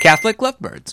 Catholic Lovebirds.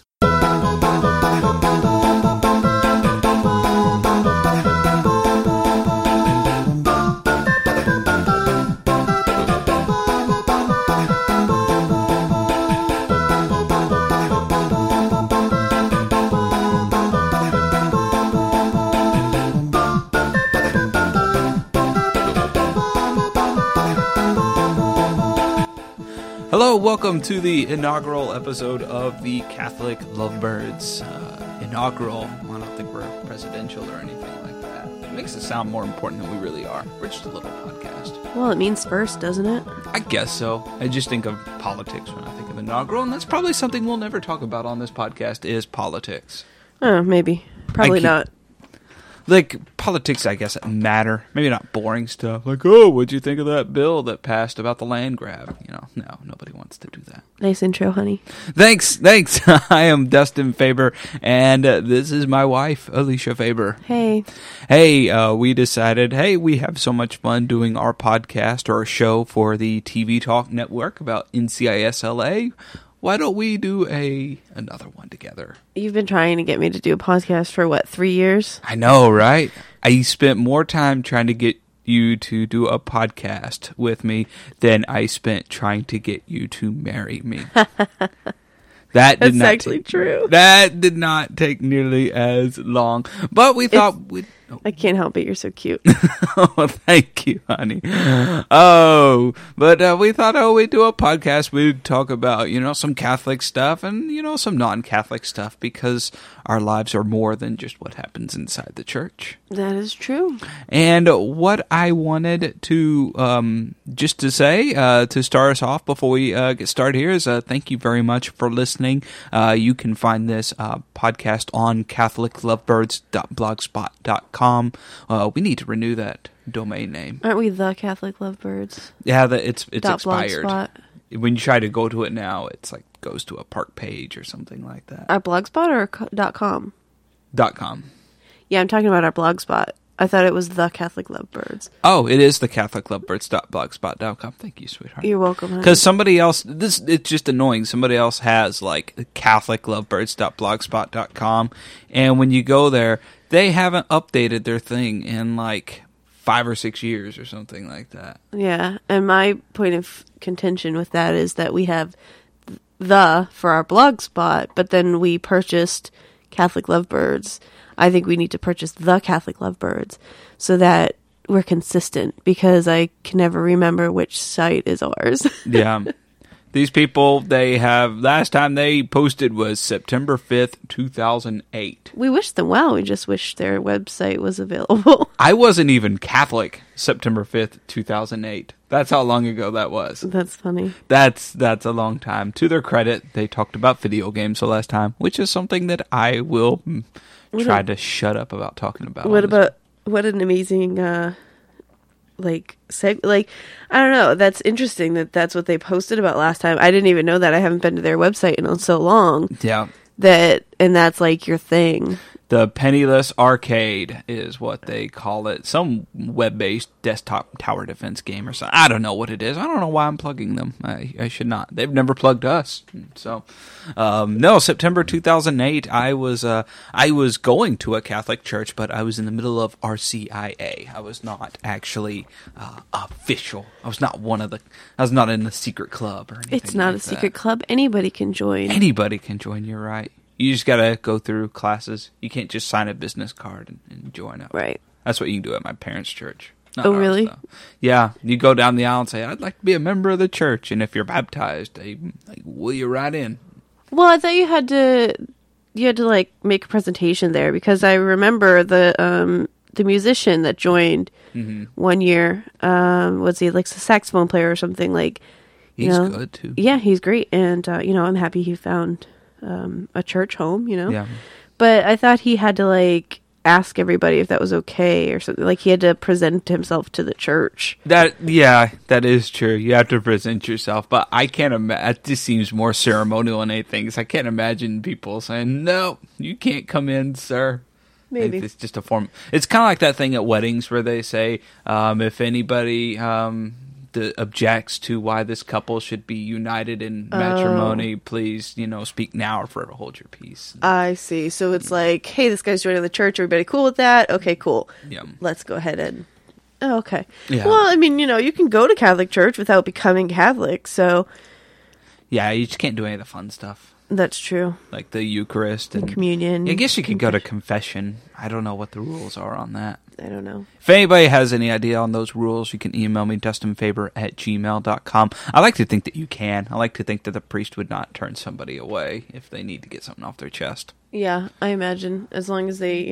Hello, welcome to the inaugural episode of the Catholic Lovebirds. Inaugural, I don't think we're presidential or anything like that. It makes us sound more important than we really are. We're just a little podcast. Well, it means first, doesn't it? I guess so. I just think of politics when I think of inaugural, and that's probably something we'll never talk about on this podcast is politics. Oh, maybe. Probably not. Like, politics, I guess, matter. Maybe not boring stuff. Like, oh, what'd you think of that bill that passed about the land grab? You know, no, nobody wants to do that. Nice intro, honey. Thanks. I am Dustin Faber, and this is my wife, Alicia Faber. Hey. Hey, we decided, we have so much fun doing our podcast or a show for the TV Talk Network about NCISLA. Why don't we do another one together? You've been trying to get me to do a podcast for, 3 years? I know, right? I spent more time trying to get you to do a podcast with me than I spent trying to get you to marry me. That's actually true. That did not take nearly as long. But we thought we'd... Oh. I can't help it. You're so cute. Oh, thank you, honey. Oh, but we thought, we'd do a podcast. We'd talk about, some Catholic stuff and, some non-Catholic stuff because our lives are more than just what happens inside the church. That is true. And what I wanted to just to say to start us off before we get started here is thank you very much for listening. You can find this podcast on catholiclovebirds.blogspot.com. We need to renew that domain name. Aren't we the Catholic Lovebirds? Yeah, it's expired. Blogspot. When you try to go to it now, it's like goes to a park page or something like that. Our Blogspot or .com? .com. Yeah, I'm talking about our Blogspot. I thought it was the Catholic Lovebirds. Oh, it is the catholiclovebirds.blogspot.com. Thank you, sweetheart. You're welcome. Because somebody else, it's just annoying. Somebody else has like catholiclovebirds.blogspot.com, and when you go there, they haven't updated their thing in like 5 or 6 years or something like that. Yeah, and my point of contention with that is that we have the for our Blogspot, but then we purchased Catholic Lovebirds. I think we need to purchase the Catholic Lovebirds so that we're consistent because I can never remember which site is ours. Yeah. These people, last time they posted was September 5th, 2008. We wish them well. We just wish their website was available. I wasn't even Catholic September 5th, 2008. That's how long ago that was. That's funny. That's a long time. To their credit, they talked about video games the last time, which is something that I will try to shut up about talking about. What an amazing I don't know, that's interesting that's what they posted about last time. I didn't even know that. I haven't been to their website in so long. Yeah. That's like your thing. The Penniless Arcade is what they call it. Some web-based desktop tower defense game or something. I don't know what it is. I don't know why I'm plugging them. I should not. They've never plugged us. So, no, September 2008, I was going to a Catholic church, but I was in the middle of RCIA. I was not actually official. I was not in the secret club or anything. It's not a secret club. Anybody can join. Anybody can join, you're right. You just gotta go through classes. You can't just sign a business card and join up. Right. That's what you can do at my parents' church. Oh, really? Though. Yeah. You go down the aisle and say, I'd like to be a member of the church. And if you're baptized, they wheel you right in. Well, I thought you had to like make a presentation there because I remember the musician that joined 1 year, was he like a saxophone player or something like? He's good too. Yeah, he's great. And, I'm happy he found a church home, Yeah. But I thought he had to like ask everybody if that was okay or something. Like he had to present himself to the church. That is true. You have to present yourself, but I can't imagine. It just seems more ceremonial than anything. 'Cause I can't imagine people saying, "No, you can't come in, sir." Maybe it's just a form. It's kind of like that thing at weddings where they say, if anybody objects to why this couple should be united in matrimony, please, speak now or forever hold your peace. I see. So it's like, hey, this guy's joining the church. Everybody cool with that? Okay, cool. Yeah. Let's go ahead and... Oh, okay. Yeah. Well, I mean, you can go to Catholic church without becoming Catholic, so... Yeah, you just can't do any of the fun stuff. That's true. Like the Eucharist and communion. I guess you could go to confession. I don't know what the rules are on that. I don't know. If anybody has any idea on those rules, you can email me, dustinfaber@gmail.com. I like to think that you can. I like to think that the priest would not turn somebody away if they need to get something off their chest. Yeah, I imagine. As long as they,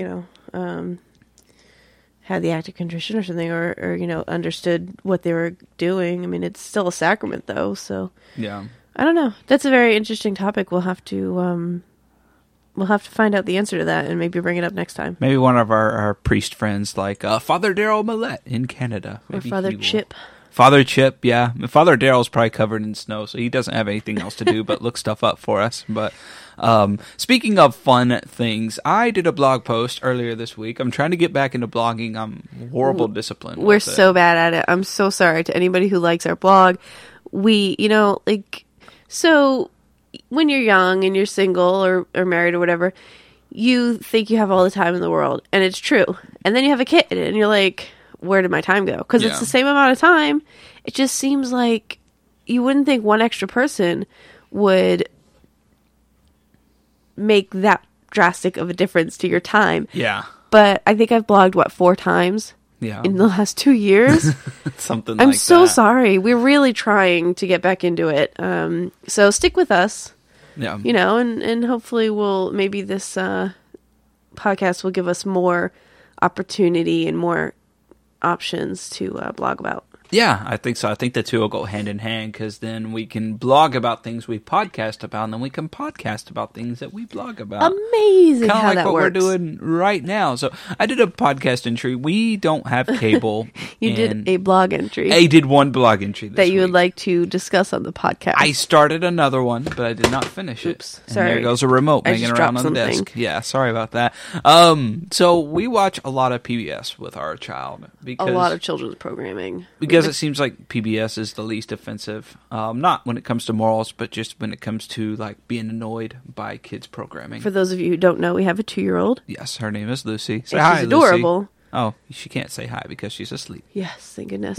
had the act of contrition or something, or understood what they were doing. I mean, it's still a sacrament, though, so... Yeah. I don't know. That's a very interesting topic. We'll have to find out the answer to that and maybe bring it up next time. Maybe one of our priest friends, like Father Daryl Millette in Canada. Or Father Chip. Father Chip, yeah. Father Daryl's probably covered in snow, so he doesn't have anything else to do but look stuff up for us. But speaking of fun things, I did a blog post earlier this week. I'm trying to get back into blogging. I'm horrible discipline. We're so bad at it. I'm so sorry to anybody who likes our blog. We, so when you're young and you're single or married or whatever, you think you have all the time in the world, and it's true. And then you have a kid, and you're like, where did my time go? Because it's the same amount of time. It just seems like you wouldn't think one extra person would make that drastic of a difference to your time. Yeah. But I think I've blogged, 4 times? Yeah. In the last 2 years. Something like that. I'm so sorry. We're really trying to get back into it. So stick with us. Yeah. And hopefully maybe this podcast will give us more opportunity and more options to blog about. Yeah, I think so. I think the two will go hand in hand because then we can blog about things we podcast about, and then we can podcast about things that we blog about. Amazing how like that what works. We're doing right now. So I did a podcast entry. We don't have cable. You did a blog entry. I did one blog entry this that you week. would like to discuss on the podcast. I started another one, but I did not finish Oops, it. sorry. And there goes a remote hanging around on the desk. Yeah, sorry about that. So we watch a lot of PBS with our child. A lot of children's programming. Because it seems like PBS is the least offensive. Not when it comes to morals, but just when it comes to being annoyed by kids programming. For those of you who don't know, we have a 2-year-old. Yes, her name is Lucy. Say and hi, she's adorable. Lucy. Oh, she can't say hi because she's asleep. Yes, thank goodness.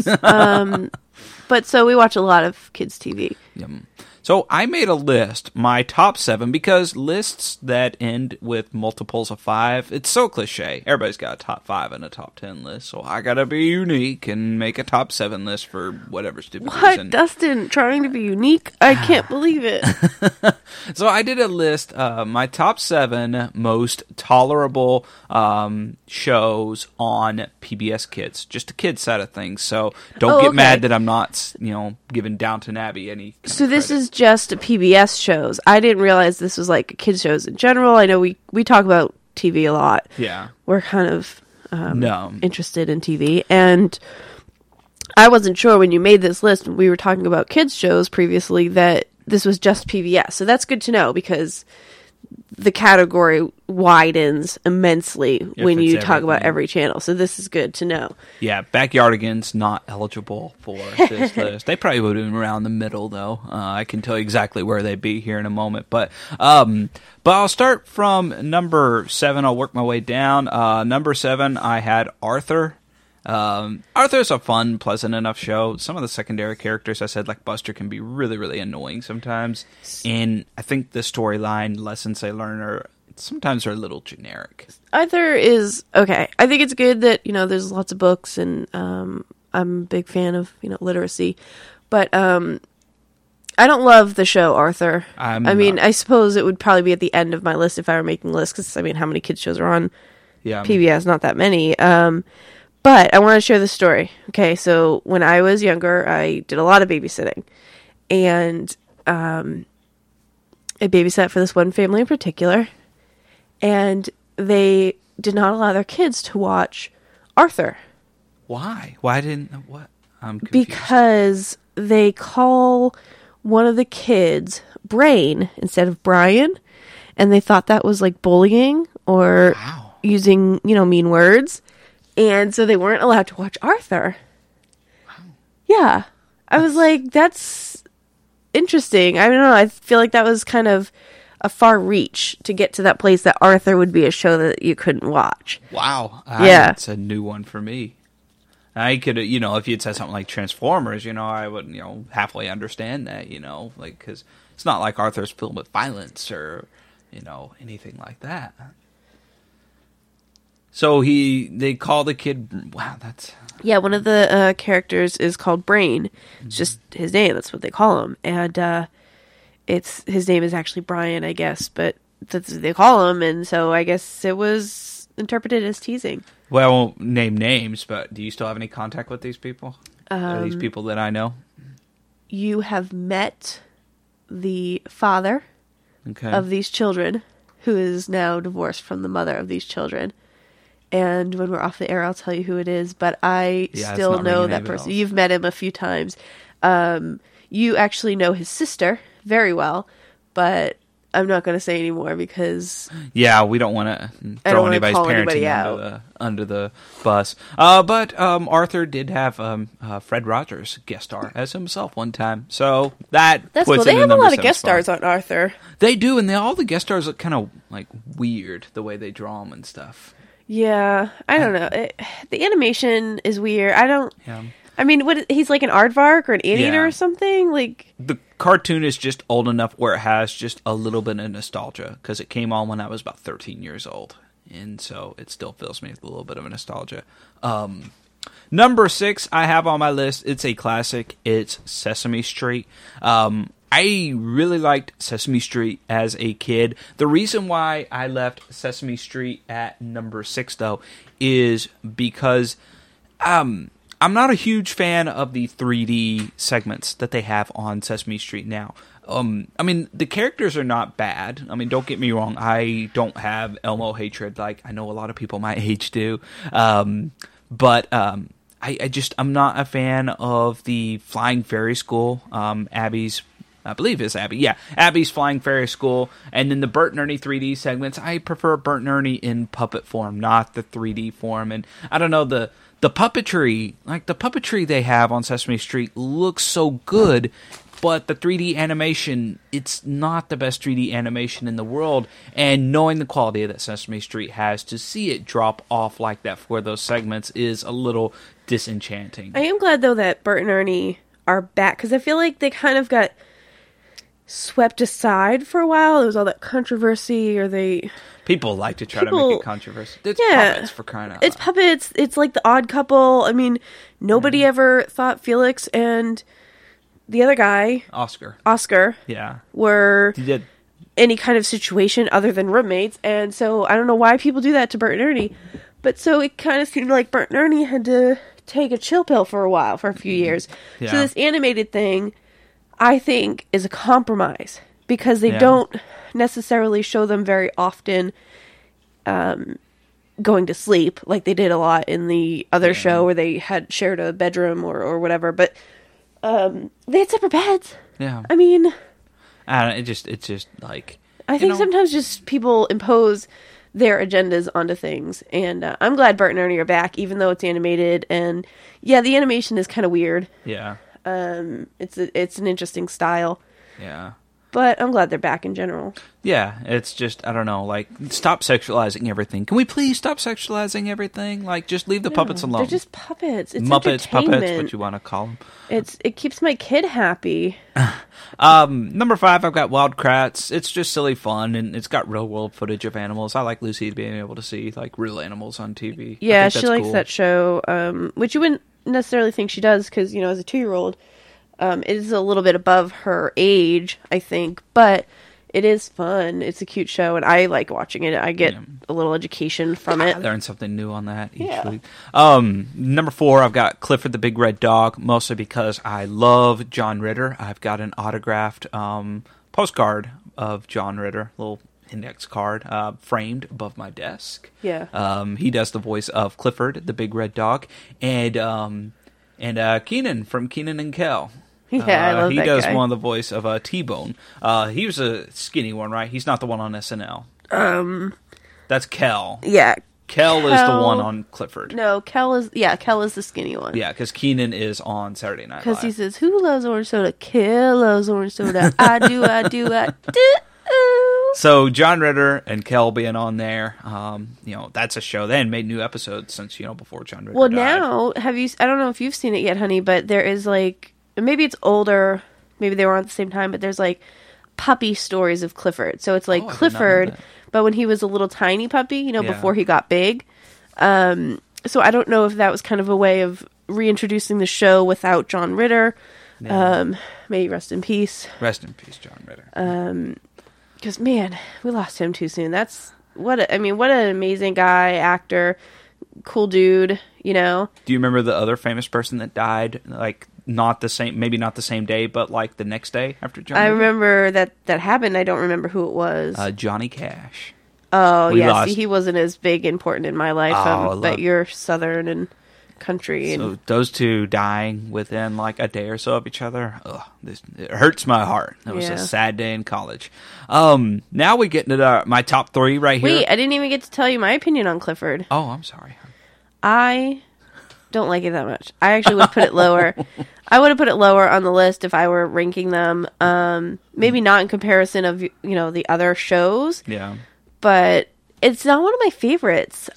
But so we watch a lot of kids' TV. So I made a list, my top 7, because lists that end with multiples of 5, it's so cliche. Everybody's got a top 5 and a top 10 list, so I gotta be unique and make a top 7 list for whatever stupid reason. Dustin? Trying to be unique? I can't believe it. So I did a list, my top 7 most tolerable shows on PBS Kids, just the kids side of things. So don't get mad that I'm not, giving Downton Abbey any. So this is just PBS shows. I didn't realize this was kids shows in general. I know we talk about TV a lot. Yeah, we're kind of interested in TV, and I wasn't sure when you made this list. We were talking about kids shows previously that this was just PBS. So that's good to know because the category widens immensely when you talk about every channel. So this is good to know. Yeah, Backyardigans not eligible for this list. They probably would have been around the middle, though. I can tell you exactly where they'd be here in a moment. But I'll start from number 7. I'll work my way down. Number 7, I had Arthur. Arthur's a fun, pleasant enough show. Some of the secondary characters, I said, like Buster, can be really, really annoying sometimes. And I think the storyline lessons they learn are sometimes a little generic. Arthur is okay. I think it's good that there's lots of books, and I'm a big fan of literacy, but I don't love the show Arthur. I suppose it would probably be at the end of my list if I were making lists, because how many kids shows are on PBS? Not that many. But I want to share the story. Okay, so when I was younger, I did a lot of babysitting. And I babysat for this one family in particular. And they did not allow their kids to watch Arthur. Why? Why didn't... What? I'm confused. Because they call one of the kids Brain instead of Brian. And they thought that was bullying or using, mean words. And so they weren't allowed to watch Arthur. Wow. Yeah. I was like, that's interesting. I don't know. I feel like that was kind of a far reach to get to that place that Arthur would be a show that you couldn't watch. Wow. Yeah. That's a new one for me. I could, if you'd said something like Transformers, I would, halfway understand that, like, because it's not like Arthur's filled with violence or, anything like that. So they call the kid, wow, that's... Yeah, one of the characters is called Brain. It's just his name, that's what they call him. And his name is actually Brian, I guess, but that's what they call him, and so I guess it was interpreted as teasing. Well, I won't name names, but do you still have any contact with these people? Are these people that I know? You have met the father of these children, who is now divorced from the mother of these children. And when we're off the air, I'll tell you who it is, but I still know that person. You've met him a few times. You actually know his sister very well, but I'm not going to say anymore because... Yeah, we don't want to throw anybody's parenting under the bus. But Arthur did have Fred Rogers guest star as himself one time, so that's puts cool. They have a lot of guest stars on Arthur. They do, and all the guest stars look kind of like weird, the way they draw them and stuff. Yeah, I don't know. The animation is weird. I mean, he's like an aardvark or an anteater or something? Like the cartoon is just old enough where it has just a little bit of nostalgia, because it came on when I was about 13 years old. And so it still fills me with a little bit of a nostalgia. Number 6 I have on my list. It's a classic. It's Sesame Street. I really liked Sesame Street as a kid. The reason why I left Sesame Street at number 6, though, is because I'm not a huge fan of the 3D segments that they have on Sesame Street now. I mean, the characters are not bad. I mean, don't get me wrong. I don't have Elmo hatred like I know a lot of people my age do. But I'm not a fan of the Flying Fairy School. Abby's... I believe it's Abby. Yeah, Abby's Flying Fairy School. And then the Bert and Ernie 3D segments. I prefer Bert and Ernie in puppet form, not the 3D form. And I don't know, the puppetry, like the puppetry they have on Sesame Street looks so good, but the 3D animation, it's not the best 3D animation in the world. And knowing the quality that Sesame Street has, to see it drop off like that for those segments is a little disenchanting. I am glad, though, that Bert and Ernie are back, because I feel like they kind of got swept aside for a while. There was all that controversy, or people like to try to make it controversial. It's puppets, for crying out loud. It's puppets. It's like The Odd Couple. I mean, nobody ever thought Felix and the other guy, Oscar, were any kind of situation other than roommates. And so I don't know why people do that to Bert and Ernie. But so it kind of seemed like Bert and Ernie had to take a chill pill for a few years. Yeah. So this animated thing, I think, is a compromise, because they don't necessarily show them very often going to sleep like they did a lot in the other show where they had shared a bedroom or whatever, but they had separate beds. Yeah. I mean, it's just like, I think sometimes just people impose their agendas onto things, and I'm glad Bert and Ernie are back, even though it's animated, and the animation is kind of weird. Yeah. It's an interesting style. Yeah. But I'm glad they're back in general. Yeah, it's just, I don't know, like, stop sexualizing everything. Can we please stop sexualizing everything? Like, just leave the puppets alone. They're just puppets. It's Muppets, puppets, what you want to call them. It keeps my kid happy. Number 5, I've got Wild Kratts. It's just silly fun, and it's got real world footage of animals. I like Lucy being able to see, like, real animals on TV. Yeah, she likes that show, which you wouldn't necessarily think she does, because, as a 2-year-old, it is a little bit above her age, I think, but it is fun. It's a cute show, and I like watching it. I get a little education from it. I learn something new on that each week. Number 4, I've got Clifford the Big Red Dog, mostly because I love John Ritter. I've got an autographed postcard of John Ritter, little index card, framed above my desk. Yeah. He does the voice of Clifford the Big Red Dog, and Keenan from Keenan and Kel. Yeah, I love he that does guy. one of the voice of T-Bone. He was a skinny one, right? He's not the one on SNL. That's Kel. Yeah, Kel is the one on Clifford. No, Kel is the skinny one. Yeah, because Keenan is on Saturday Night Live. Because he says, "Who loves orange soda? Kel loves orange soda. I do. So John Ritter and Kel being on there, that's a show. They hadn't made new episodes since before John Ritter. Well, died. now I don't know if you've seen it yet, honey, but there is maybe it's older, maybe they were on at the same time, but there's puppy stories of Clifford. So it's Clifford, but when he was a little tiny puppy, before he got big. So I don't know if that was kind of a way of reintroducing the show without John Ritter. Yeah. Maybe rest in peace. Rest in peace, John Ritter. Because, man, we lost him too soon. What an amazing guy, actor, cool dude, Do you remember the other famous person that died? Maybe not the same day, but the next day after John Ritter? I remember that happened. I don't remember who it was. Johnny Cash. Oh, yeah. See, he wasn't as big, important in my life. But you're Southern and country. So those two dying within a day or so of each other, it hurts my heart. It was a sad day in college. Now we get into my top 3 right here. Wait, I didn't even get to tell you my opinion on Clifford. Oh, I'm sorry. I don't like it that much. I actually would put it lower. I would have put it lower on the list if I were ranking them. Maybe not in comparison of the other shows. Yeah. But it's not one of my favorites.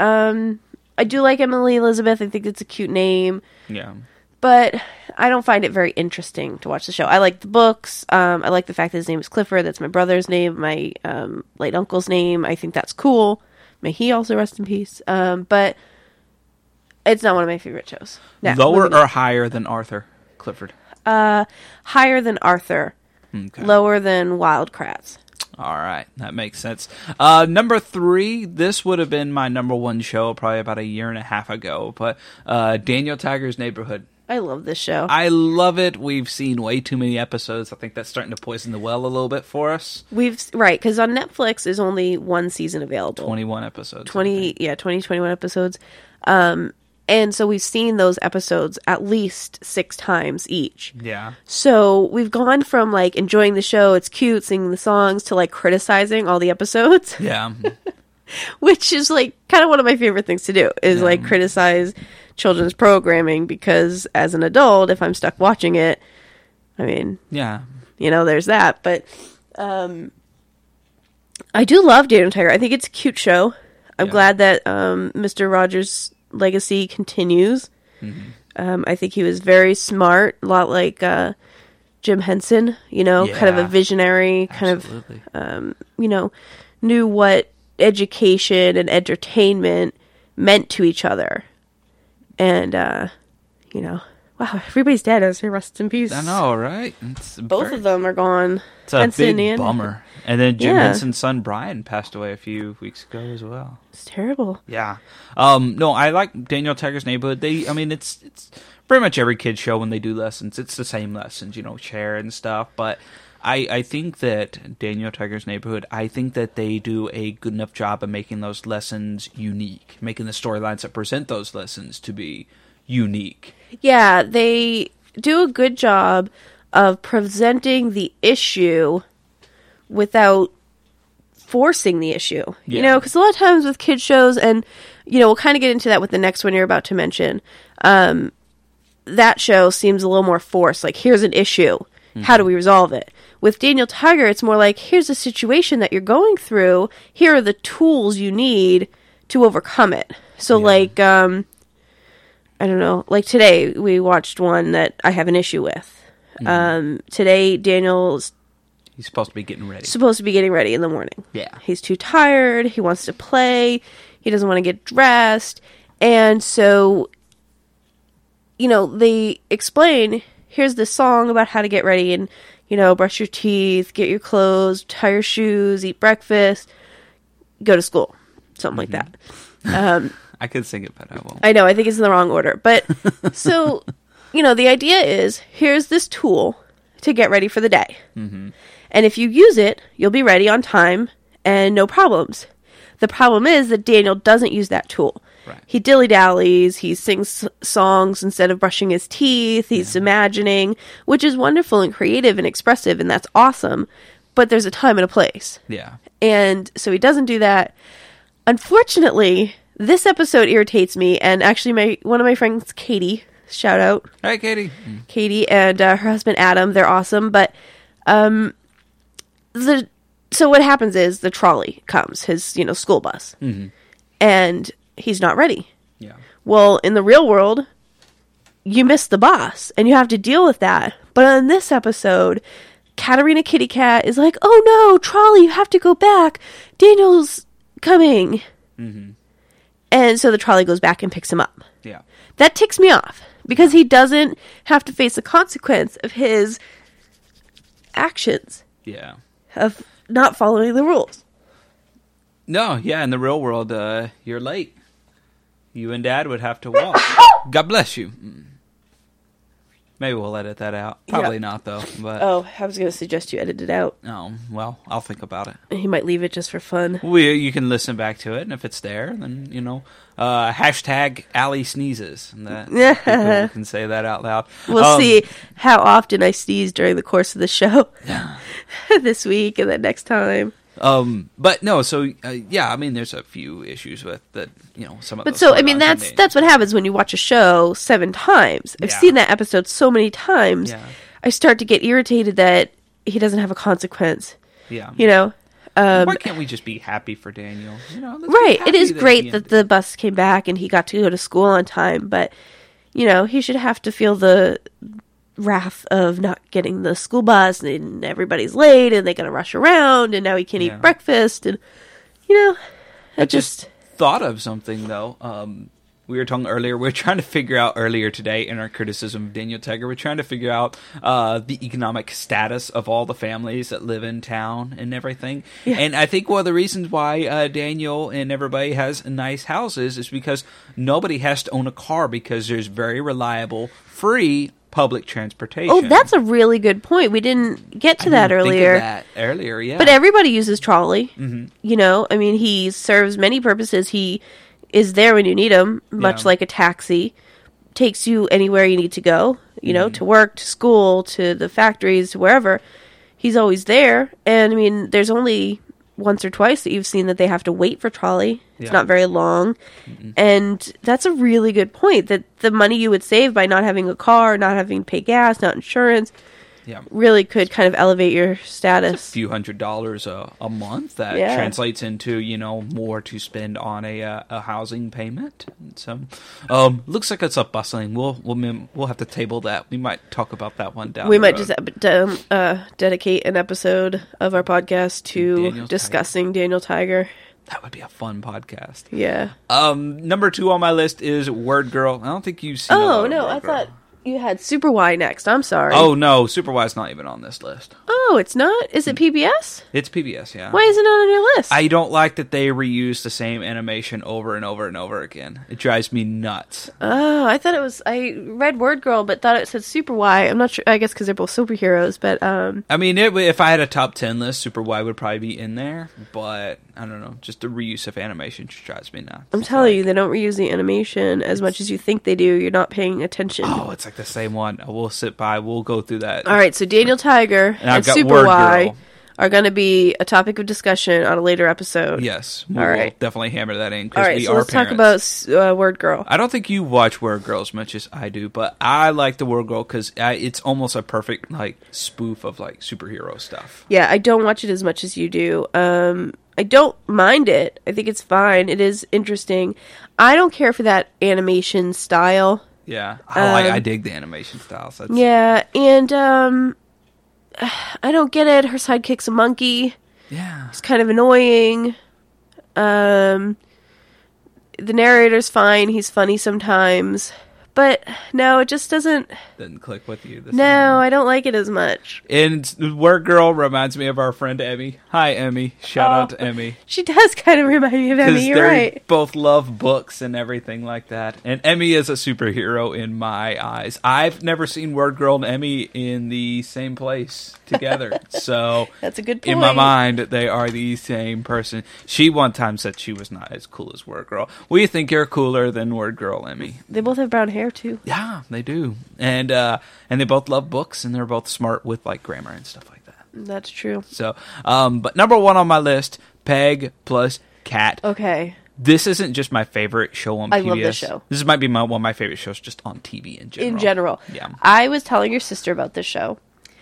I do like Emily Elizabeth. I think it's a cute name. Yeah. But I don't find it very interesting to watch the show. I like the books. I like the fact that his name is Clifford. That's my brother's name, my late uncle's name. I think that's cool. May he also rest in peace. But it's not one of my favorite shows. No, lower or higher than Arthur Clifford? Higher than Arthur. Okay. Lower than Wild Kratts. All right, that makes sense. Number 3, this would have been my number 1 show probably about a year and a half ago, but Daniel Tiger's Neighborhood. I love this show. I love it. We've seen way too many episodes. I think that's starting to poison the well a little bit for us. Right, because on Netflix there's only 1 season available. 21 episodes. 21 episodes. And so we've seen those episodes at least 6 times each. Yeah. So we've gone from enjoying the show, it's cute, singing the songs, to criticizing all the episodes. Yeah. Which is kind of one of my favorite things to do, is criticize children's programming, because as an adult, if I'm stuck watching it, yeah, there's that. But I do love Daniel Tiger. I think it's a cute show. I'm glad that Mr. Rogers' legacy continues. Mm-hmm. I think he was very smart, a lot like Jim Henson, kind of a visionary, Absolutely. kind of, knew what education and entertainment meant to each other. And, wow, everybody's dead. As he rests in peace. I know, right? Both of them are gone. It's a big bummer. And then Jim Henson's son Brian passed away a few weeks ago as well. It's terrible. Yeah. No, I like Daniel Tiger's Neighborhood. It's pretty much every kid show when they do lessons. It's the same lessons, Cher and stuff. But I think that Daniel Tiger's Neighborhood, I think that they do a good enough job of making those lessons unique, making the storylines that present those lessons to be unique. Yeah, they do a good job of presenting the issue without forcing the issue. Because a lot of times with kid shows, and we'll kind of get into that with the next one you're about to mention, that show seems a little more forced. Here's an issue. Mm-hmm. How do we resolve it? With Daniel Tiger, it's more here's a situation that you're going through. Here are the tools you need to overcome it. So, I don't know. Today, we watched one that I have an issue with. Mm-hmm. Today, Daniel's... He's supposed to be getting ready. Supposed to be getting ready in the morning. Yeah. He's too tired. He wants to play. He doesn't want to get dressed. And so, they explain, here's this song about how to get ready and, brush your teeth, get your clothes, tie your shoes, eat breakfast, go to school. Something like that. I could sing it, but I won't. I know, I think it's in the wrong order. But, so, the idea is, here's this tool to get ready for the day. Mm-hmm. And if you use it, you'll be ready on time and no problems. The problem is that Daniel doesn't use that tool. Right. He dilly-dallies, he sings songs instead of brushing his teeth, he's imagining, which is wonderful and creative and expressive, and that's awesome. But there's a time and a place. Yeah. And so he doesn't do that. Unfortunately, this episode irritates me, and actually one of my friends, Katie, shout out. Hey, Katie. Katie and her husband, Adam, they're awesome, but so what happens is the trolley comes, his, school bus, and he's not ready. Yeah. Well, in the real world, you miss the bus, and you have to deal with that. But on this episode, Katarina Kitty Cat is like, oh no, trolley, you have to go back. Daniel's coming. Mm-hmm. And so the trolley goes back and picks him up. Yeah. That ticks me off, because he doesn't have to face the consequence of his actions. Yeah. Of not following the rules. No, yeah, in the real world, you're late. You and Dad would have to walk. God bless you. Maybe we'll edit that out. Probably not, though. But Oh, I was going to suggest you edit it out. Oh, well, I'll think about it. He might leave it just for fun. You can listen back to it, and if it's there, then, hashtag Allie sneezes. And that people can say that out loud. We'll see how often I sneeze during the course of the show this week and then next time. But no, so I mean, there's a few issues with that, some of. But so I mean, that's what happens when you watch a show 7 times. I've seen that episode so many times. Yeah. I start to get irritated that he doesn't have a consequence. Yeah. Why can't we just be happy for Daniel? Right. It is great that the bus came back and he got to go to school on time, but he should have to feel the wrath of not getting the school bus, and everybody's late and they gotta rush around, and now he can't eat breakfast, and I just thought of something though. We were talking earlier, we were trying to figure out earlier today in our criticism of Daniel Tiger, we're trying to figure out the economic status of all the families that live in town and everything. Yeah. And I think one of the reasons why Daniel and everybody has nice houses is because nobody has to own a car, because there's very reliable, free public transportation. Oh, that's a really good point. We didn't get to that earlier. Yeah. But everybody uses trolley. Mm-hmm. I mean, he serves many purposes. He is there when you need him, much like a taxi. Takes you anywhere you need to go, to work, to school, to the factories, to wherever. He's always there. And, I mean, there's only once or twice that you've seen that they have to wait for trolley. It's not very long. Mm-hmm. And that's a really good point, that the money you would save by not having a car, not having to pay gas, not insurance, really could kind of elevate your status. It's a few $100s a month that translates into, more to spend on a housing payment. So, looks like it's up bustling. We'll have to table that. We might talk about that one down. We might just dedicate an episode of our podcast to discussing Daniel Tiger. That would be a fun podcast. Yeah. Number 2 on my list is Word Girl. I don't think you've seen. Oh no, I thought you had Super Y next. I'm sorry. Oh no, Super Y is not even on this list. Oh, it's not? Is it PBS? It's PBS, yeah. Why isn't it on your list? I don't like that they reuse the same animation over and over and over again. It drives me nuts. Oh, I thought it was. I read Word Girl, but thought it said Super Y. I'm not sure. I guess because they're both superheroes, but I mean, if I had a top 10 list, Super Y would probably be in there. But I don't know, just the reuse of animation just drives me nuts. I'm telling you, they don't reuse the animation as much as you think they do. You're not paying attention. Oh, it's like the same one. We'll sit by. We'll go through that. All right, so Daniel Tiger and Super Y are going to be a topic of discussion on a later episode. Yes. We'll definitely hammer that in. All right, so let's talk about Word Girl. I don't think you watch Word Girl as much as I do, but I like the Word Girl because it's almost a perfect spoof of superhero stuff. Yeah, I don't watch it as much as you do. I don't mind it. I think it's fine. It is interesting. I don't care for that animation style. Yeah. I dig the animation style. So yeah, and I don't get it. Her sidekick's a monkey. Yeah. It's kind of annoying. The narrator's fine. He's funny sometimes. But no, it just doesn't click with you. I don't like it as much. And Word Girl reminds me of our friend Emmy. Hi, Emmy. Shout out to Emmy. She does kind of remind me of Emmy. You're right. Both love books and everything like that. And Emmy is a superhero in my eyes. I've never seen Word Girl and Emmy in the same place together. So that's a good point. In my mind, they are the same person. She one time said she was not as cool as Word Girl. We think you're cooler than Word Girl, Emmy. They both have brown hair too. Yeah, they do. And they both love books, and they're both smart with grammar and stuff like that. That's true. So, but number 1 on my list, Peg plus Cat. Okay. This isn't just my favorite show on PBS. I love this show. This might be one of my favorite shows just on TV in general. In general. Yeah. I was telling your sister about this show.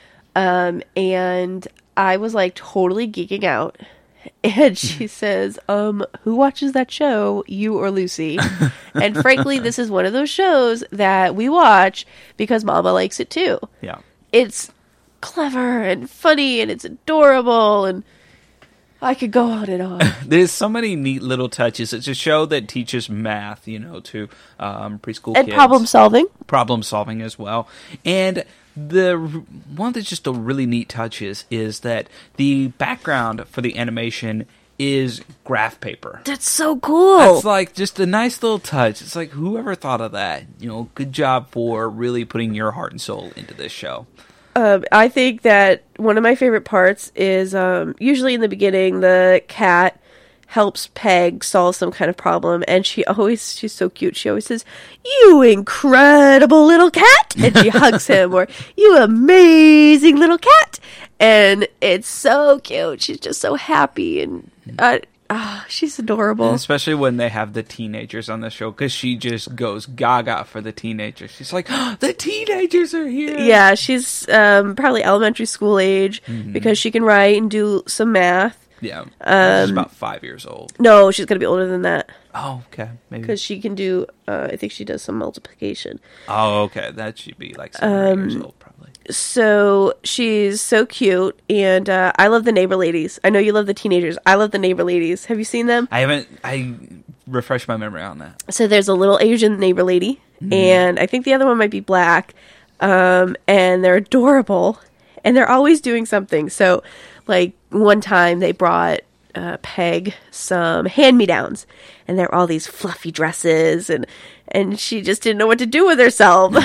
And I was like totally geeking out. And she says, who watches that show, you or Lucy? And frankly, this is one of those shows that we watch because Mama likes it too. Yeah. It's clever and funny and it's adorable and I could go on and on. There's so many neat little touches. It's a show that teaches math, to preschool And kids. problem solving as well. And the one that's just a really neat touch is that the background for the animation is graph paper. That's so cool. That's like just a nice little touch. It's like, whoever thought of that? Good job for really putting your heart and soul into this show. I think that one of my favorite parts is usually in the beginning, the cat helps Peg solve some kind of problem, and she's so cute. She always says, "You incredible little cat," and she hugs him, or "You amazing little cat," and it's so cute. She's just so happy, and she's adorable. And especially when they have the teenagers on the show, because she just goes gaga for the teenagers. She's like, the teenagers are here. Yeah, she's probably elementary school age because she can write and do some math. Yeah, she's about 5 years old. No, she's going to be older than that. Oh, okay. Maybe. Because she can do, I think she does some multiplication. Oh, okay. That should be like 7 years old, probably. So she's so cute, and I love the neighbor ladies. I know you love the teenagers. I love the neighbor ladies. Have you seen them? I refreshed my memory on that. So there's a little Asian neighbor lady, and I think the other one might be black, and they're adorable, and they're always doing something. So, like, one time they brought Peg some hand-me-downs, and there were all these fluffy dresses, and she just didn't know what to do with herself.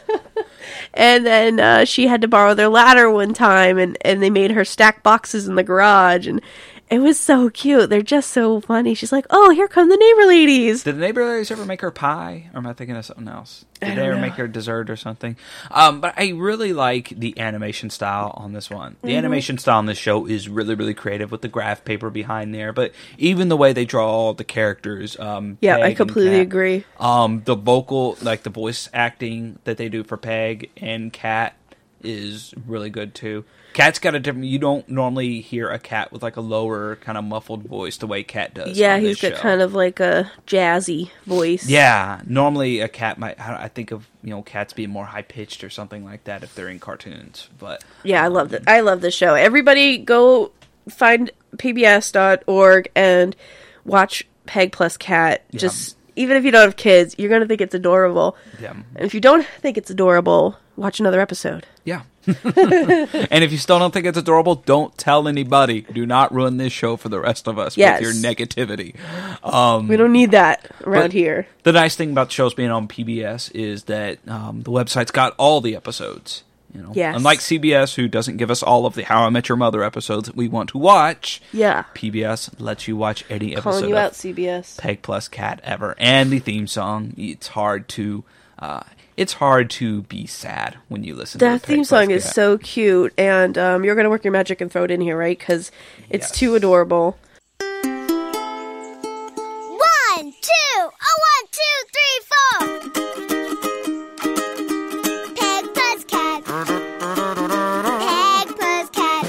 And then she had to borrow their ladder one time, and they made her stack boxes in the garage, and it was so cute. They're just so funny. She's like, "Oh, here come the neighbor ladies." Did the neighbor ladies ever make her pie? Or am I thinking of something else? Did they ever make her dessert or something? But I really like the animation style on this one. The animation style on this show is really, really creative with the graph paper behind there. But even the way they draw all the characters. Yeah, Peg I completely agree. The vocal, like the voice acting that they do for Peg and Cat is really good too. Cat's got a different. You don't normally hear a cat with like a lower kind of muffled voice the way Cat does. Yeah, he's got kind of like a jazzy voice. Yeah, normally a cat might. I think of cats being more high pitched or something like that if they're in cartoons. But yeah, I love it. I love the show. Everybody, go find pbs.org and watch Peg plus Cat. Yeah. Just even if you don't have kids, you're gonna think it's adorable. Yeah. And if you don't think it's adorable, watch another episode. Yeah. And if you still don't think it's adorable, don't tell anybody. Do not ruin this show for the rest of us with your negativity. We don't need that around here. The nice thing about shows being on PBS is that the website's got all the episodes. Yes. Unlike CBS, who doesn't give us all of the How I Met Your Mother episodes that we want to watch. Yeah. PBS lets you watch any episode Calling you of out, CBS. Peg plus Cat ever. And the theme song. It's hard to be sad when you listen to that theme song is Cat. so cute, and you're going to work your magic and throw it in here, right? Because it's too adorable. 1, 2, 1, 2, 3, 4. Peg plus cat. Peg plus cat.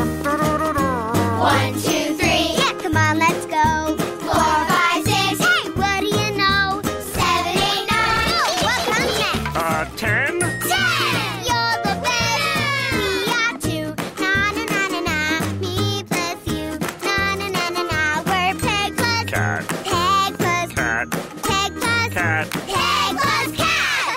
1, 2, 3. Yeah, come on, let's go. 4, 5, 6. Hey, what do you know? 7, 8, 9. Oh, what comes next? 10. 10. You're the best. We are 2. Na na na na na. Me plus you. Na na na na na. We're Peg plus Cat. Peg plus Cat. Peg plus Cat. Peg plus cat.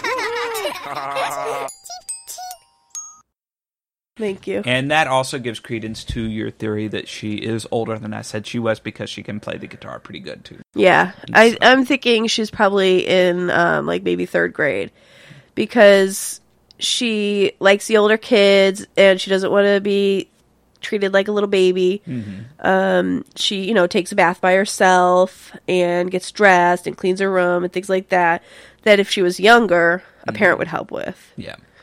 Thank you. And that also gives credence to your theory that she is older than I said she was because she can play the guitar pretty good too. Yeah, I'm thinking she's probably in like maybe 3rd grade because she likes the older kids and she doesn't want to be treated like a little baby. She, takes a bath by herself and gets dressed and cleans her room and things like that. That if she was younger, a parent would help with. Yeah.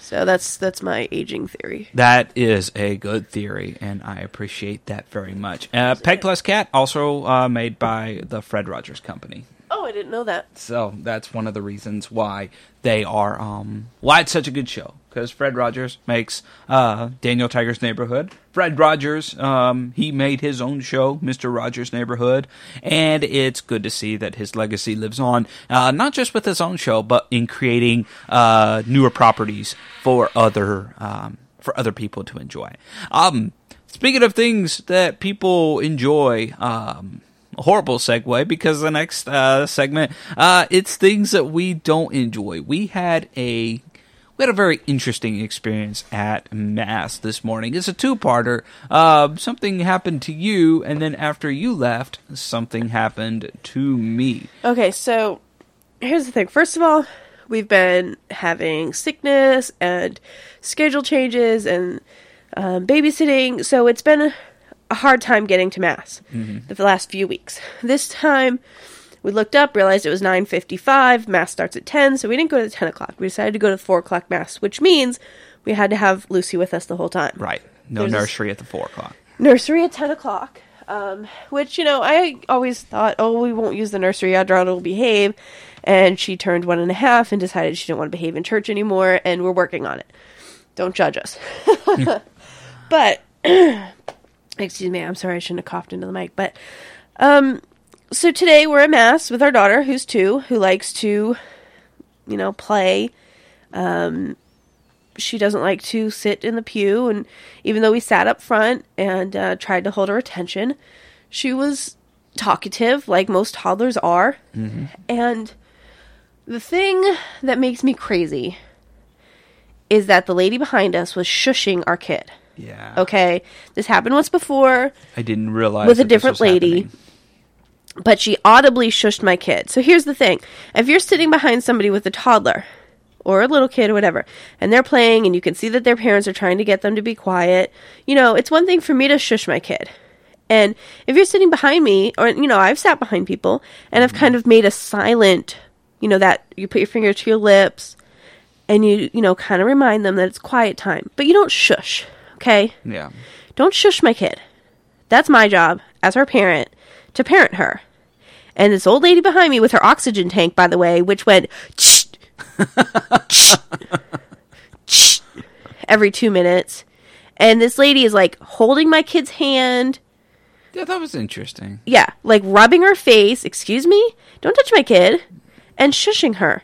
So that's my aging theory. That is a good theory, and I appreciate that very much. Peg Plus Cat, also made by the Fred Rogers Company. Oh, I didn't know that. So that's one of the reasons why they are, why it's such a good show. Because Fred Rogers makes Daniel Tiger's Neighborhood. Fred Rogers, he made his own show, Mr. Rogers' Neighborhood. And it's good to see that his legacy lives on, not just with his own show, but in creating newer properties for other people to enjoy. Speaking of things that people enjoy, a horrible segue, because the next segment, it's things that we don't enjoy. We had a very interesting experience at Mass this morning. It's a two-parter. Something happened to you, and then after you left, something happened to me. Okay, so here's the thing. First of all, we've been having sickness and schedule changes and babysitting, so it's been a hard time getting to Mass the last few weeks. This time, we looked up, realized it was 9:55, Mass starts at 10, so we didn't go to the 10 o'clock. We decided to go to the 4 o'clock Mass, which means we had to have Lucy with us the whole time. Right. No There's nursery at the 4 o'clock. Nursery at 10 o'clock, which, I always thought, we won't use the nursery, Adriana will behave, and she turned 1.5 and decided she didn't want to behave in church anymore, and we're working on it. Don't judge us. But, excuse me, I'm sorry, I shouldn't have coughed into the mic, but, so today we're at Mass with our daughter, who's 2, who likes to, play. She doesn't like to sit in the pew, and even though we sat up front and tried to hold her attention, she was talkative, like most toddlers are. Mm-hmm. And the thing that makes me crazy is that the lady behind us was shushing our kid. Yeah. Okay? This happened once before. I didn't realize with a that this different was lady. happening. But she audibly shushed my kid. So here's the thing. If you're sitting behind somebody with a toddler or a little kid or whatever, and they're playing and you can see that their parents are trying to get them to be quiet, it's one thing for me to shush my kid. And if you're sitting behind me, or, I've sat behind people and I've kind of made a silent, that you put your finger to your lips and you kind of remind them that it's quiet time. But you don't shush, okay? Yeah. Don't shush my kid. That's my job as her parent, to parent her. And this old lady behind me with her oxygen tank, by the way, which went every 2 minutes. And this lady is like holding my kid's hand. Yeah, that was interesting. Yeah, like rubbing her face. Excuse me? Don't touch my kid. And shushing her.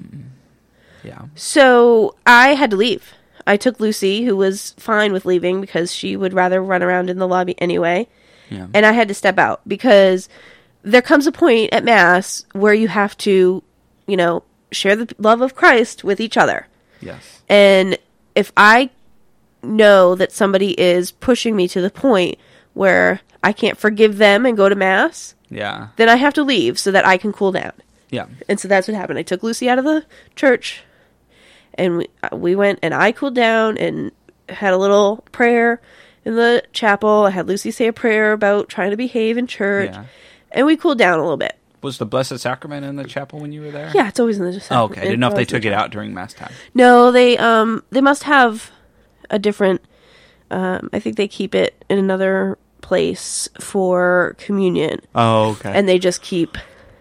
Yeah. So I had to leave. I took Lucy, who was fine with leaving because she would rather run around in the lobby anyway. Yeah. And I had to step out because there comes a point at Mass where you have to, share the love of Christ with each other. Yes. And if I know that somebody is pushing me to the point where I can't forgive them and go to Mass, Yeah. then I have to leave so that I can cool down. Yeah. And so that's what happened. I took Lucy out of the church, and we went, and I cooled down and had a little prayer in the chapel. I had Lucy say a prayer about trying to behave in church, and we cooled down a little bit. Was the Blessed Sacrament in the chapel when you were there? Yeah, it's always in the Oh, okay. I didn't know if they took it out during Mass time. No, they must have a different. I think they keep it in another place for communion. Oh, okay. And they just keep,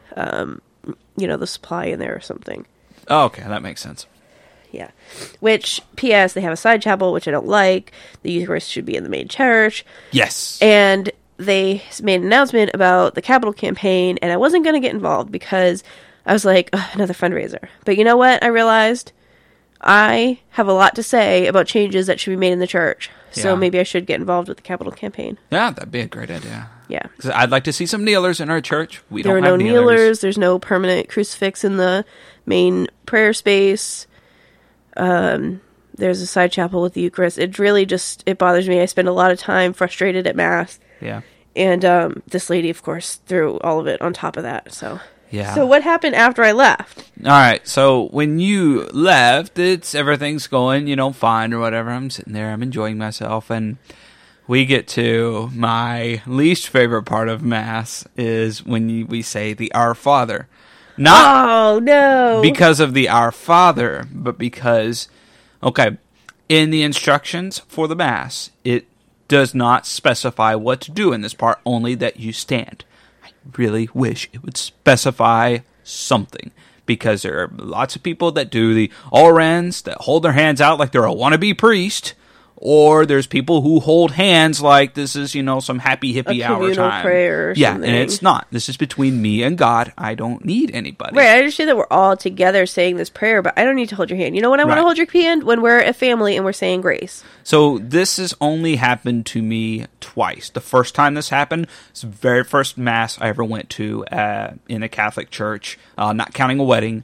the supply in there or something. Oh, okay. That makes sense. Yeah. Which, P.S., they have a side chapel, which I don't like. The Eucharist should be in the main church. Yes. And they made an announcement about the capital campaign, and I wasn't going to get involved because I was like, another fundraiser. But you know what? I realized I have a lot to say about changes that should be made in the church. So maybe I should get involved with the capital campaign. Yeah, that'd be a great idea. Yeah. 'Cause I'd like to see some kneelers in our church. There are no kneelers. There's no permanent crucifix in the main prayer space. There's a side chapel with the Eucharist. It really just, it bothers me. I spend a lot of time frustrated at Mass. Yeah. And this lady, of course, threw all of it on top of that. So Yeah. So what happened after I left? All right. So when you left, everything's going, fine or whatever. I'm sitting there, I'm enjoying myself, and we get to my least favorite part of Mass is when we say the Our Father. Not Oh no! because of the Our Father, but because Okay. In the instructions for the Mass, it does not specify what to do in this part, only that you stand. I really wish it would specify something, because there are lots of people that do the orans, that hold their hands out like they're a wannabe priest, or there's people who hold hands like this is, some happy hippie hour communal time. prayer or yeah, something. and it's not. This is between me and God. I don't need anybody. Right, I understand that we're all together saying this prayer, but I don't need to hold your hand. You know when I want to Right. hold your hand? When we're a family and we're saying grace. So this has only happened to me twice. The first time this happened, it's the very first Mass I ever went to in a Catholic church, not counting a wedding,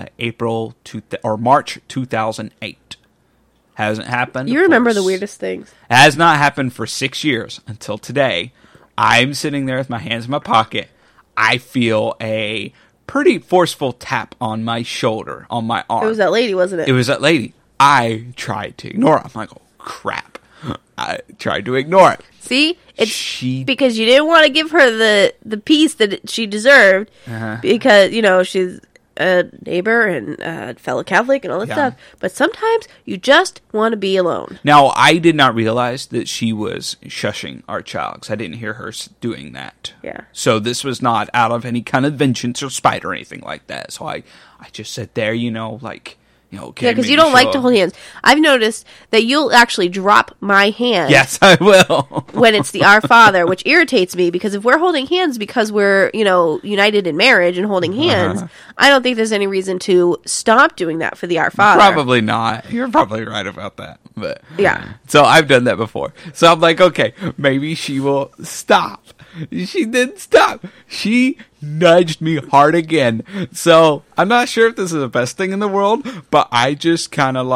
March 2008. Hasn't happened. You remember for the weirdest things. Has not happened for 6 years until today. I'm sitting there with my hands in my pocket. I feel a pretty forceful tap on my shoulder, on my arm. It was that lady, wasn't it? It was that lady. I tried to ignore it. I'm like, oh, crap. I tried to ignore it. See? It's She- because you didn't want to give her the peace that she deserved because, she's a neighbor and a fellow Catholic and all that Yeah. stuff. But sometimes you just want to be alone. Now, I did not realize that she was shushing our child, because I didn't hear her doing that. Yeah. So this was not out of any kind of vengeance or spite or anything like that. So I just sat there, okay. Yeah, because you maybe don't like to she'll- hold hands. I've noticed that you'll actually drop my hand Yes, I will. when it's the Our Father, which irritates me because if we're holding hands because we're, united in marriage and holding hands, I don't think there's any reason to stop doing that for the Our Father. Probably not. You're probably right about that. But Yeah. So I've done that before. So I'm like, okay, maybe she will stop. She didn't stop. She nudged me hard again. So I'm not sure if this is the best thing in the world, but I just kind of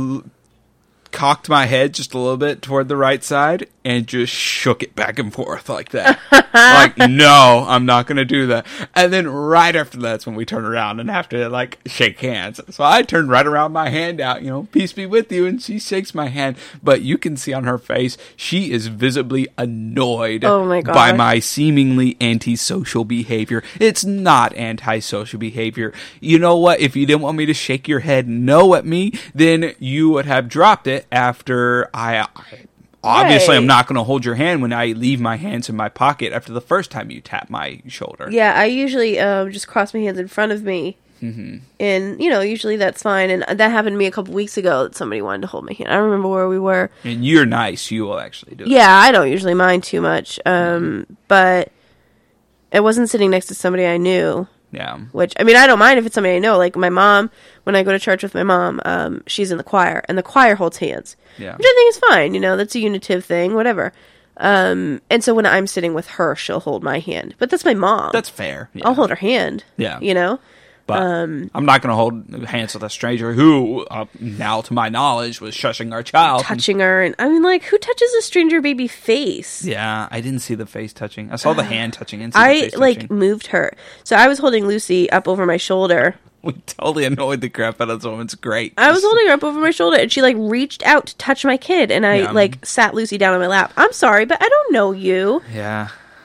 cocked my head just a little bit toward the right side and just shook it back and forth like that. Like, no, I'm not going to do that. And then right after that's when we turn around and have to shake hands. So I turn right around, my hand out, peace be with you. And she shakes my hand, but you can see on her face, she is visibly annoyed Oh my gosh. by my seemingly antisocial behavior. It's not antisocial behavior. You know what? If you didn't want me to shake your head no at me, then you would have dropped it after I obviously, I'm Right. not going to hold your hand when I leave my hands in my pocket after the first time you tap my shoulder. Yeah, I usually just cross my hands in front of me. Mm-hmm. And, usually that's fine. And that happened to me a couple weeks ago that somebody wanted to hold my hand. I don't remember where we were. And you're nice. You will actually do it. Yeah, I don't usually mind too much. But it wasn't sitting next to somebody I knew. Yeah. Which, I don't mind if it's somebody I know. Like my mom, when I go to church with my mom, she's in the choir, and the choir holds hands. Yeah. Which I think is fine, that's a unitive thing, whatever. And so when I'm sitting with her, she'll hold my hand. But that's my mom. That's fair. Yeah. I'll hold her hand. Yeah. But I'm not going to hold hands with a stranger who, now to my knowledge, was shushing our child. touching her. And who touches a stranger baby face? Yeah, I didn't see the face touching. I saw the hand touching and see the I, face touching. moved her. So I was holding Lucy up over my shoulder. We totally annoyed the crap out of this woman. It's great. I was holding her up over my shoulder, and she reached out to touch my kid, and I Yeah. sat Lucy down on my lap. I'm sorry, but I don't know you. Yeah.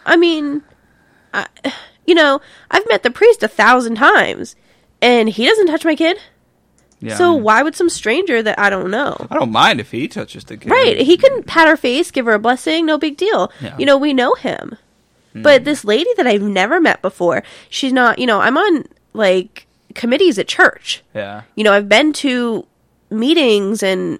I've met the priest 1,000 times, and he doesn't touch my kid. Yeah. So why would some stranger that I don't know? I don't mind if he touches the kid. Right, he can pat her face, give her a blessing, no big deal. Yeah. We know him. But this lady that I've never met before, she's not, I'm on, committees at church. Yeah. I've been to meetings and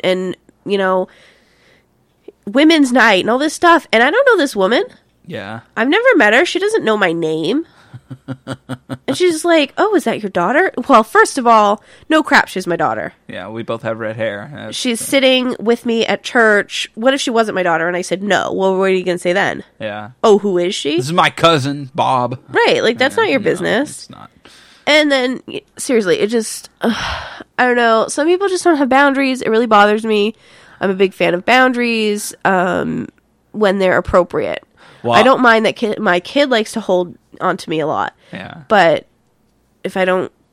women's night and all this stuff, and I don't know this woman. Yeah. I've never met her. She doesn't know my name. And she's just like, oh, is that your daughter? Well, first of all, no crap, she's my daughter. Yeah, we both have red hair. That's- She's sitting with me at church. What if she wasn't my daughter? And I said, no. Well, what are you going to say then? Yeah. Oh, who is she? This is my cousin, Bob. Right, that's not your No, business. It's not. And then, seriously, it just, I don't know. Some people just don't have boundaries. It really bothers me. I'm a big fan of boundaries when they're appropriate. Well, I don't mind that my kid likes to hold onto me a lot. Yeah. But if I don't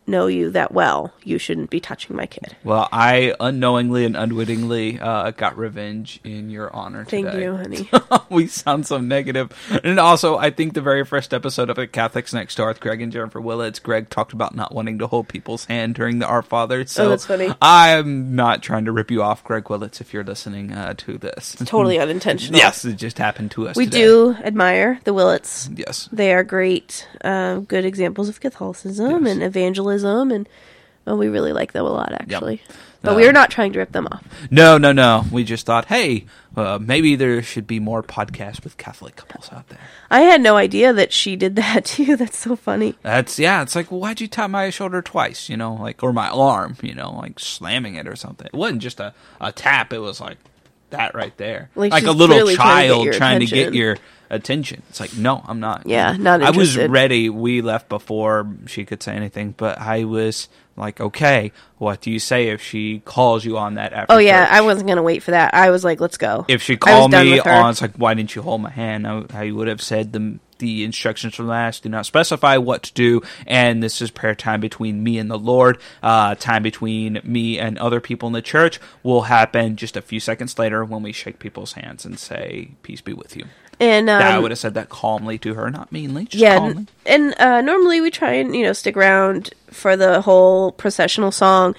know you that well, you shouldn't be touching my kid. Well, I unknowingly and unwittingly got revenge in your honor today. Thank you, honey. We sound so negative. And also, I think the very first episode of Catholics Next Door with Greg and Jennifer Willits, Greg talked about not wanting to hold people's hand during the Our Father. So that's funny. I'm not trying to rip you off, Greg Willits, if you're listening to this. Totally unintentional. Yes, it just happened to us We today. do admire the Willits. Yes. They are great, good examples of Catholicism Yes. and evangelism, and we really like them a lot, actually. Yep. But we are not trying to rip them off. No. We just thought, hey, maybe there should be more podcasts with Catholic couples out there. I had no idea that she did that, too. That's so funny. It's like, well, why'd you tap my shoulder twice, or my arm, like slamming it or something. It wasn't just a tap, it was like that right there. Like a she's little clearly child trying to get your your attention. It's like, no, I'm not. Yeah, not I was interested. ready. We left before she could say anything, but I was like, okay, what do you say if she calls you on that after Oh, yeah, church? I wasn't going to wait for that. I was like, let's go. If she I was called done me with her. on, it's like, why didn't you hold my hand? I would have said the instructions from last do not specify what to do, and this is prayer time between me and the Lord. Time between me and other people in the church will happen just a few seconds later when we shake people's hands and say, peace be with you. And I would have said that calmly to her, not meanly, just yeah, calmly. and normally we try and stick around for the whole processional song,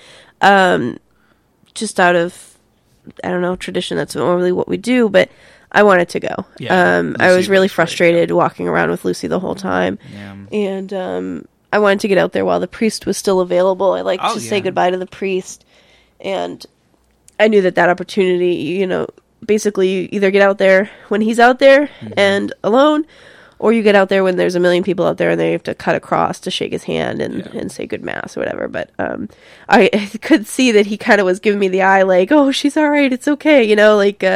just out of, I don't know, tradition. That's normally what we do, but I wanted to go. Yeah, I was Lucy really was great, frustrated walking around with Lucy the whole time, Yeah. and I wanted to get out there while the priest was still available. I liked Oh, to say yeah. goodbye to the priest, and I knew that opportunity, basically you either get out there when he's out there and alone, or you get out there when there's a million people out there and they have to cut across to shake his hand and say good mass or whatever. But I could see that he kind of was giving me the eye like, oh, she's all right, it's okay, he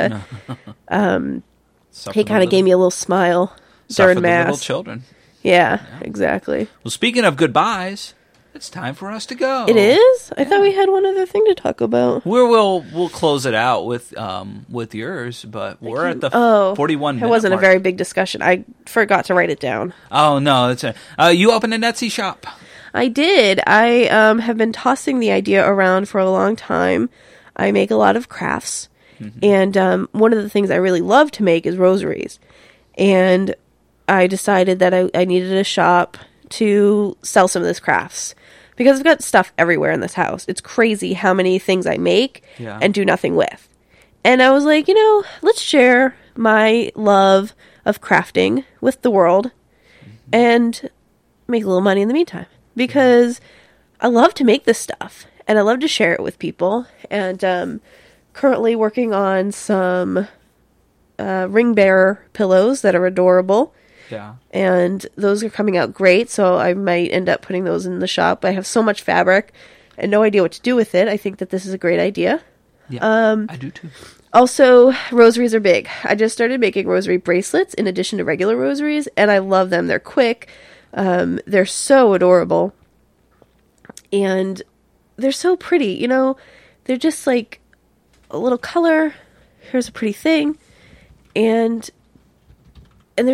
kind of gave me a little smile during the little mass. children. Yeah, exactly. Well, speaking of goodbyes, it's time for us to go. It is? I thought we had one other thing to talk about. We'll close it out with yours, but we're at the 41 minute It wasn't mark. a very big discussion. I forgot to write it down. Oh no, it's you opened an Etsy shop. I did. I have been tossing the idea around for a long time. I make a lot of crafts, and one of the things I really love to make is rosaries. And I decided that I needed a shop to sell some of this crafts, because I've got stuff everywhere in this house. It's crazy how many things I make and do nothing with. And I was like, let's share my love of crafting with the world and make a little money in the meantime, because I love to make this stuff and I love to share it with people. And currently working on some ring bearer pillows that are adorable. Yeah. And those are coming out great, so I might end up putting those in the shop. I have so much fabric and no idea what to do with it. I think that this is a great idea. Yeah, I do too. Also, rosaries are big. I just started making rosary bracelets in addition to regular rosaries, and I love them. They're quick. They're so adorable. And they're so pretty. They're just like a little color. Here's a pretty thing. And they're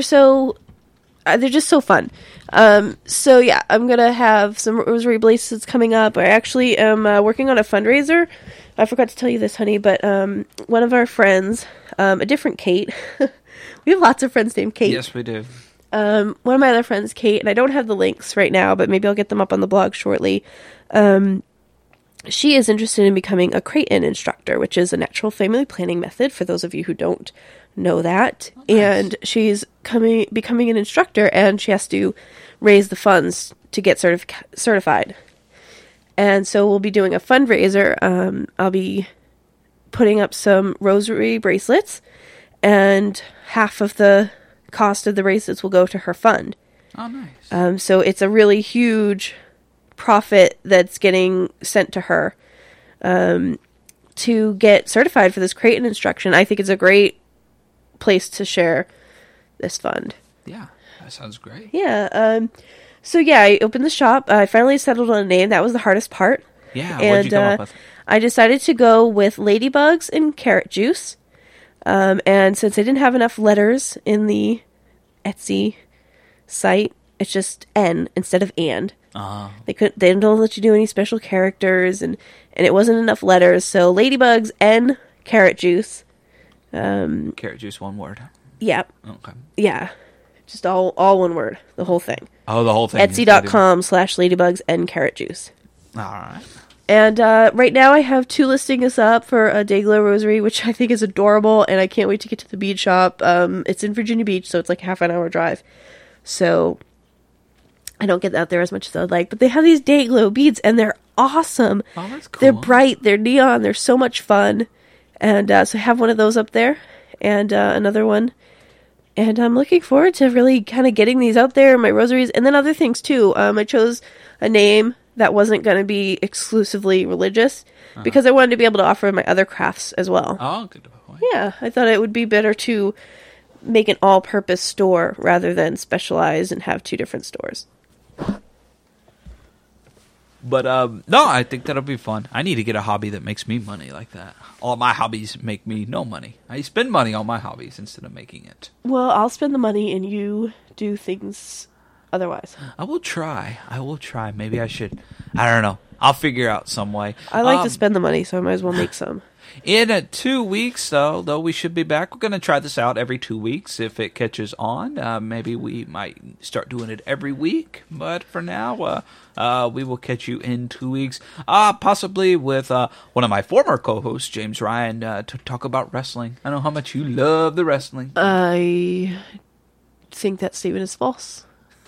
just so fun. So yeah, I'm going to have some rosary bracelets coming up. I actually am working on a fundraiser. I forgot to tell you this, honey, but one of our friends, a different Kate, we have lots of friends named Kate. Yes, we do. One of my other friends, Kate, and I don't have the links right now, but maybe I'll get them up on the blog shortly. She is interested in becoming a Creighton instructor, which is a natural family planning method, for those of you who don't know that. Oh, nice. And she's becoming an instructor, and she has to raise the funds to get certified. And so we'll be doing a fundraiser. I'll be putting up some rosary bracelets, and half of the cost of the bracelets will go to her fund. Oh, nice. So it's a really huge profit that's getting sent to her to get certified for this Creighton instruction. I think it's a great place to share this fund. Yeah, that sounds great. Yeah. So yeah, I opened the shop. I finally settled on a name. That was the hardest part. Yeah, and, what'd you come up with? I decided to go with Ladybugs and Carrot Juice. And since I didn't have enough letters in the Etsy site, It's just N instead of and. Uh-huh. They don't let you do any special characters, and it wasn't enough letters. So Ladybugs N carrot juice. Carrot juice, one word. Yeah. Okay. Yeah. Just all one word. The whole thing. Oh, the whole thing. Etsy.com/ladybugs and carrot juice. All right. And right now I have 2 listings up for a Dayglow rosary, which I think is adorable, and I can't wait to get to the bead shop. It's in Virginia Beach, so it's like half an hour drive. So I don't get out there as much as I'd like. But they have these Dayglow beads, and they're awesome. Oh, that's cool. They're bright, they're neon, they're so much fun. And so I have one of those up there, and another one. And I'm looking forward to really kind of getting these out there, my rosaries, and then other things too. I chose a name that wasn't going to be exclusively religious because I wanted to be able to offer my other crafts as well. Oh, good point. Yeah, I thought it would be better to make an all-purpose store rather than specialize and have 2 different stores. But, no, I think that'll be fun. I need to get a hobby that makes me money like that. All my hobbies make me no money. I spend money on my hobbies instead of making it. Well, I'll spend the money and you do things otherwise. I will try. Maybe I should. I don't know. I'll figure out some way. I like to spend the money, so I might as well make some. In 2 weeks, though we should be back. We're going to try this out every 2 weeks if it catches on. Maybe we might start doing it every week. But for now, we will catch you in 2 weeks. Possibly with one of my former co-hosts, James Ryan, to talk about wrestling. I know how much you love the wrestling. I think that statement is false.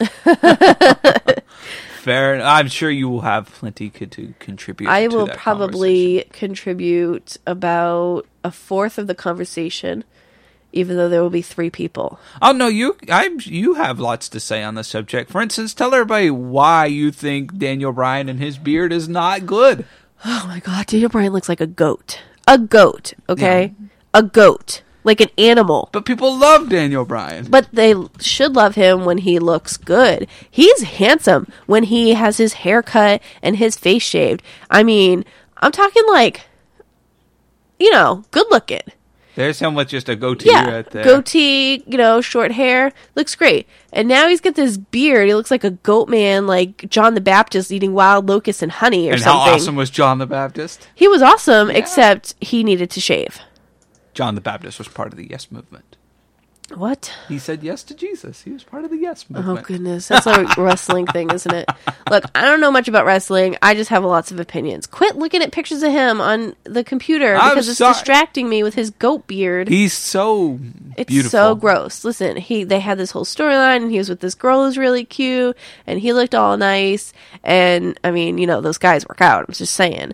Fair. I'm sure you will have plenty to contribute. I to will that probably contribute about a fourth of the conversation, even though there will be 3 people. Oh no, you have lots to say on the subject. For instance, tell everybody why you think Daniel Bryan and his beard is not good. Oh my God, Daniel Bryan looks like a goat. A goat, okay? Yeah. A goat. Like an animal. But people love Daniel Bryan. But they should love him when he looks good. He's handsome when he has his hair cut and his face shaved. I mean, I'm talking like, good looking. There's him with just a goatee right there. Goatee, short hair. Looks great. And now he's got this beard. He looks like a goat man, like John the Baptist eating wild locusts and honey or something. And how awesome was John the Baptist? He was awesome, except he needed to shave. John the Baptist was part of the Yes Movement. What? He said yes to Jesus. He was part of the Yes Movement. Oh, goodness. That's a wrestling thing, isn't it? Look, I don't know much about wrestling. I just have lots of opinions. Quit looking at pictures of him on the computer because it's distracting me with his goat beard. He's so beautiful. It's so gross. Listen, they had this whole storyline, and he was with this girl who's really cute, and he looked all nice. And, I mean, those guys work out. I'm just saying.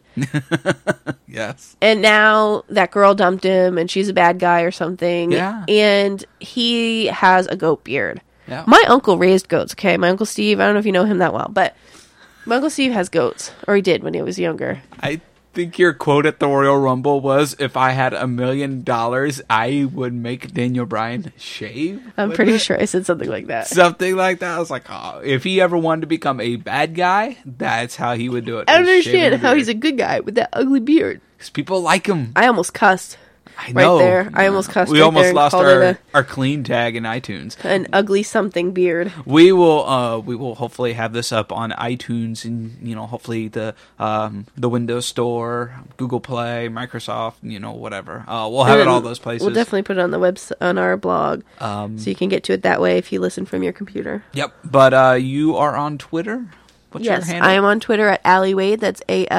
Yes. And now that girl dumped him, and she's a bad guy or something. Yeah. And he has a goat beard. Yeah. My uncle raised goats, okay? My Uncle Steve, I don't know if you know him that well, but my Uncle Steve has goats. Or he did when he was younger. I think your quote at the Royal Rumble was, if I had $1 million, I would make Daniel Bryan shave. I'm pretty sure I said something like that. Something like that. I was like, oh, if he ever wanted to become a bad guy, that's how he would do it. I don't understand how he's a good guy with that ugly beard. Because people like him. I almost cussed. I know. Right there. I almost cussed. We right almost there lost our clean tag in iTunes. An ugly something beard. We will hopefully have this up on iTunes and hopefully the Windows Store, Google Play, Microsoft, whatever. We'll have it all those places. We'll definitely put it on the on our blog, so you can get to it that way if you listen from your computer. Yep. But you are on Twitter. What's your handle? I am on Twitter at Allie Wade. That's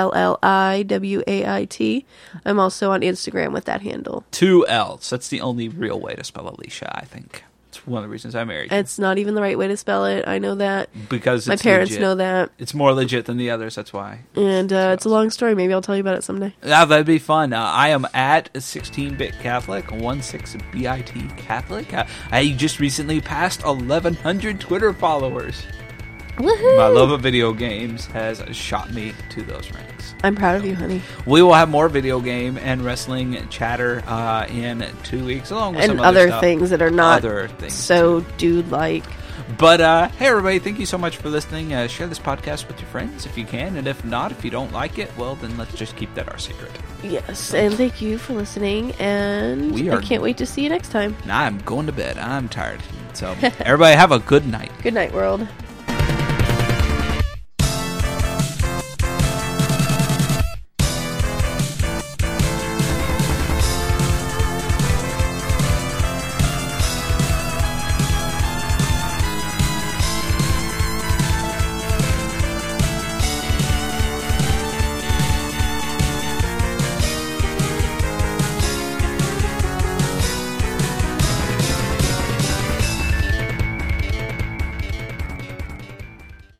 ALLIWAIT. I'm also on Instagram with that handle. 2 L's. That's the only real way to spell Alicia, I think. It's one of the reasons I married you. It's not even the right way to spell it. I know that. Because my parents know that. It's more legit than the others, that's why. And it's a long story. Maybe I'll tell you about it someday. Yeah, that'd be fun. I am at 16-bit Catholic, 16bit Catholic. I just recently passed 1,100 Twitter followers. Woohoo! My love of video games has shot me to those ranks. I'm proud of you, honey. We will have more video game and wrestling chatter in 2 weeks, along with some other stuff. Things that are not other things so dude-like. But hey, everybody, thank you so much for listening. Share this podcast with your friends if you can, and if not, if you don't like it, well, then let's just keep that our secret. Yes, and thank you for listening, and I can't wait to see you next time. I'm going to bed. I'm tired. So, everybody have a good night. Good night, world.